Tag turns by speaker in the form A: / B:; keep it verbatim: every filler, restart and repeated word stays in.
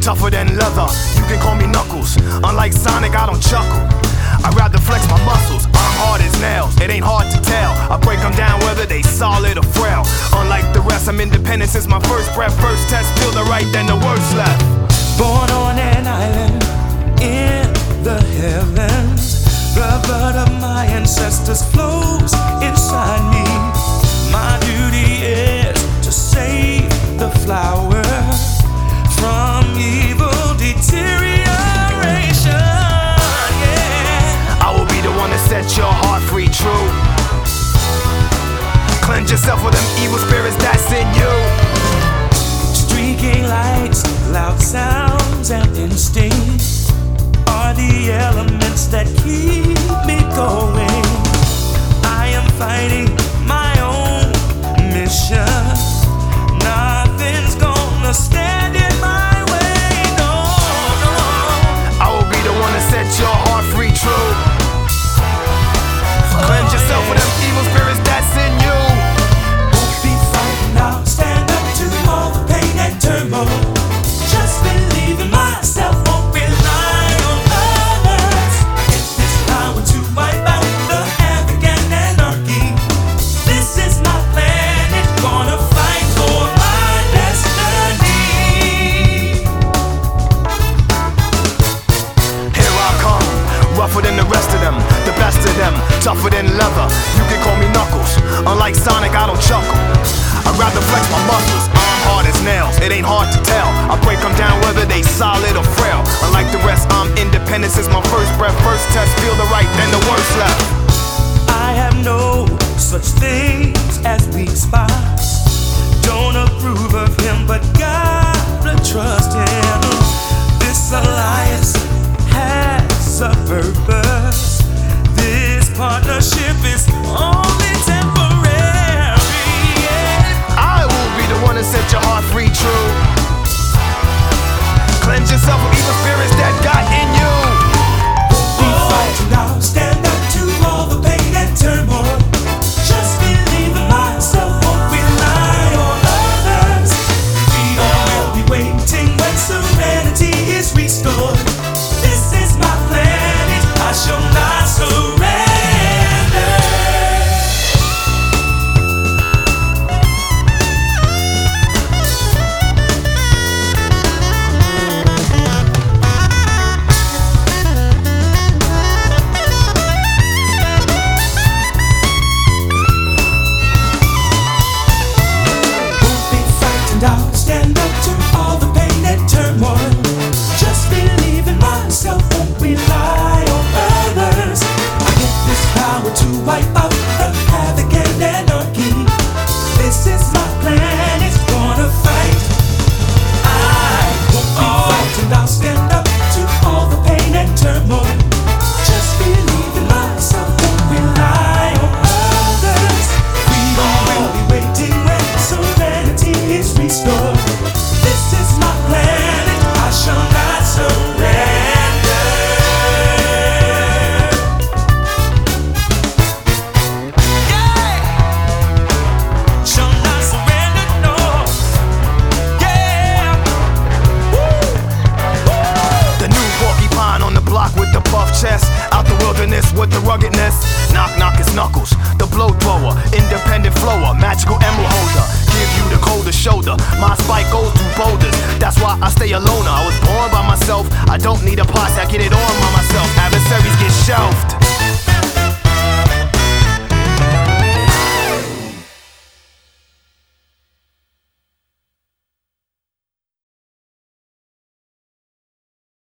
A: tougher than leather. You can call me Knuckles. Unlike Sonic, I don't chuckle. I'd rather flex my muscles. I'm hard as nails, it ain't hard to tell. I break them down whether they solid or frail. Unlike the rest, I'm independent since my first breath. First test, feel the right, then the worst left.
B: Born on an island in the heavens, the blood of my ancestors flows inside me. My duty is to save the flower from evil deterioration.
A: Yeah, I will be the one to set your heart free, true. Cleanse yourself with them evil spirits that's in you.
B: Streaking lights, loud sounds, and instincts are the elements that keep me going. I am fighting my own mission. Nothing's gonna stand in my way, no, no.
A: I will be the one to set your heart free, true. Cleanse yourself with them evil spirits that's in you.
B: Won't be fighting, I'll stand up to all the pain and turmoil. Just believe in myself, won't rely on others. Get this power to wipe out the havoc and anarchy. This is my planet, gonna fight for my destiny.
A: Here I come, rougher than the rest of them, the best of them, tougher than leather. You can call me Knuckles. Unlike Sonic, I don't chuckle. I'd rather flex my muscles. I'm hard as nails, it ain't hard to tell. I break them down whether they solid or frail. Unlike the rest, I'm independent since my first breath. First test, feel the right, then the worst left.
B: I have no such things as weak spots. Don't approve of him, but gotta trust him. This alliance has a purpose. This partnership is only temporary. Yeah.
A: I will be the one to set your heart free, true. Cleanse yourself of evil spirits that got in you.
B: Be fighting now, stand up to all the pain and turmoil. Just believe in myself, won't rely on others. Freedom will be waiting when serenity is restored. This is my planet, I shall not surrender. I'll stand up to all the pain and turmoil. Just believe in myself, won't rely on others. I get this power to wipe out the havoc and anarchy. This is my plan, it's gonna fight. I won't be frightened, I'll stand up to all the pain and turmoil. Just believe in myself, won't rely on others. Freedom will be waiting when serenity is restored. This is my planet, I shall not surrender. Yeah, shall not surrender, no. Yeah, woo, woo.
A: The new porcupine on the block with the buff chest. Out the wilderness with the ruggedness. Knock, knock, it's Knuckles, the blow thrower, independent flower, magical emerald holder. Give you the coldest shoulder. My spike goes through boulders. That's why I stay a loner. I was born by myself. I don't need a posse. I get it on by myself. Adversaries get shelved.